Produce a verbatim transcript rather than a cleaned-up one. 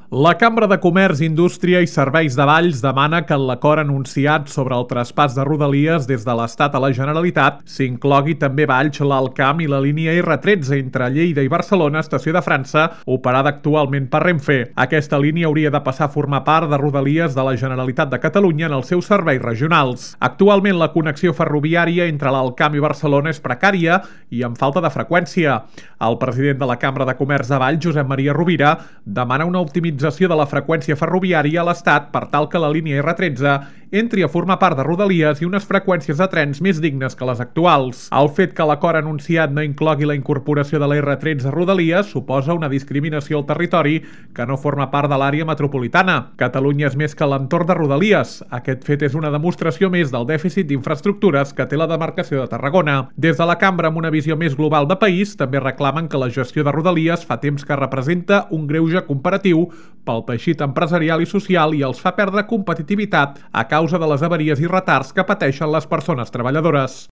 La Cambra de Comerç, Indústria i Serveis de Valls demana que en l'acord anunciat sobre el traspàs de Rodalies des de l'Estat a la Generalitat s'inclogui també Valls, l'Alt Camp i la línia erre tretze entre Lleida i Barcelona, estació de França, operada actualment per Renfe. Aquesta línia hauria de passar a formar part de Rodalies de la Generalitat de Catalunya en els seus serveis regionals. Actualment la connexió ferroviària entre l'Alt Camp i Barcelona és precària i amb falta de freqüència. El president de la Cambra de Comerç de Valls, Josep Maria Rovira, demana una optimització de la freqüència ferroviària a l'Estat per tal que la línia erre tretze entri a formar part de Rodalies i unes freqüències de trens més dignes que les actuals. El fet que l'acord anunciat no inclogui la incorporació de la erre tretze a Rodalies suposa una discriminació al territori que no forma part de l'àrea metropolitana. Catalunya és més que l'entorn de Rodalies. Aquest fet és una demostració més del dèficit d'infraestructures que té la demarcació de Tarragona. Des de la Cambra, amb una visió més global de país, també reclamen que la gestió de Rodalies fa temps que representa un greuge comparatiu pel teixit empresarial i social i els fa perdre competitivitat a causa de les avaries i retards que pateixen les persones treballadores.